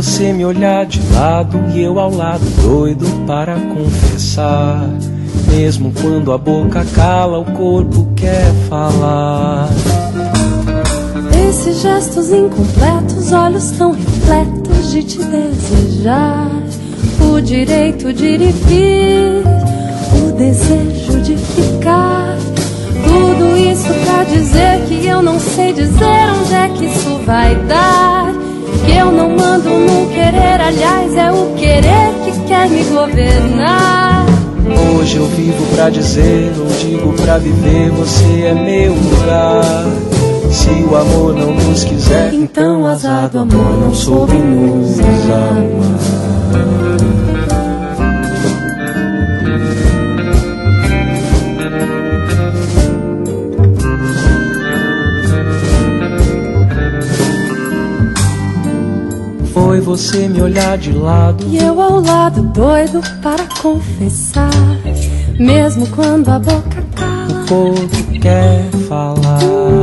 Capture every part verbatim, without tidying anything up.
você me olhar de lado e eu ao lado, doido para confessar. Mesmo quando a boca cala, o corpo quer falar. Esses gestos incompletos, olhos tão repletos de te desejar. O direito de ir e vir, o desejo de ficar. Tudo isso pra dizer que eu não sei dizer onde é que isso vai dar. Que eu não mando no querer, aliás é o querer que quer me governar. Hoje eu vivo pra dizer, não digo pra viver, você é meu lugar. Se o amor não nos quiser, então azar do amor não soube nos amar. Foi você me olhar de lado e eu ao lado, doido para confessar. Mesmo quando a boca cala, o corpo quer falar.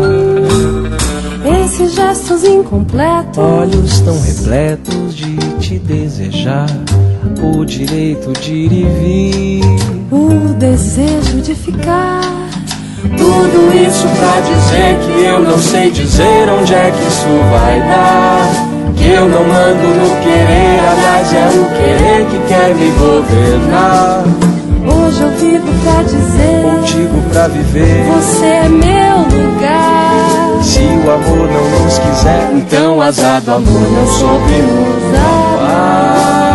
Esses gestos incompletos, olhos tão repletos de te desejar. O direito de ir e vir, o desejo de ficar. Tudo isso pra dizer que eu não sei dizer onde é que isso vai dar. Que eu não mando no querer, aliás é o querer que quer me governar. Hoje eu vivo pra dizer, contigo pra viver, você é meu lugar. Se o amor não nos quiser, então azar do amor não soube nos amar.